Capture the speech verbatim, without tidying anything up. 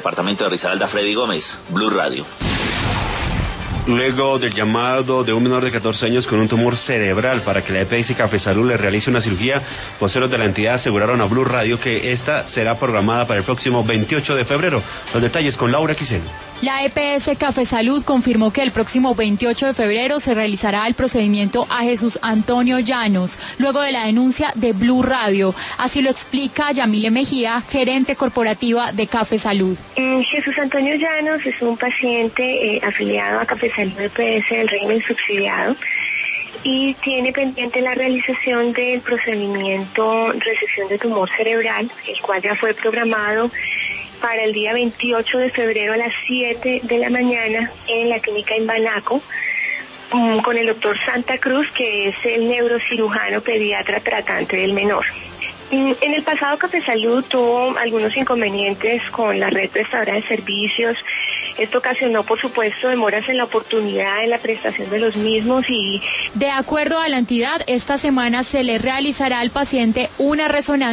departamento de Risaralda, Freddy Gómez, Blue Radio. Luego del llamado de un menor de catorce años con un tumor cerebral para que la E P S Café Salud le realice una cirugía, voceros de la entidad aseguraron a Blue Radio que esta será programada para el próximo veintiocho de febrero. Los detalles con Laura Quiseno. La E P S Café Salud confirmó que el próximo veintiocho de febrero se realizará el procedimiento a Jesús Antonio Llanos, luego de la denuncia de Blue Radio. Así lo explica Yamile Mejía, gerente corporativa de Café Salud. Eh, Jesús Antonio Llanos es un paciente eh, afiliado a Café Salud E P S del régimen subsidiado y tiene pendiente la realización del procedimiento resección de tumor cerebral, el cual ya fue programado para el día veintiocho de febrero a las siete de la mañana en la clínica en Banaco, um, con el doctor Santa Cruz, que es el neurocirujano pediatra tratante del menor. En el pasado Café Salud tuvo algunos inconvenientes con la red prestadora de servicios. Esto ocasionó, por supuesto, demoras en la oportunidad de la prestación de los mismos y... De acuerdo a la entidad, esta semana se le realizará al paciente una resonancia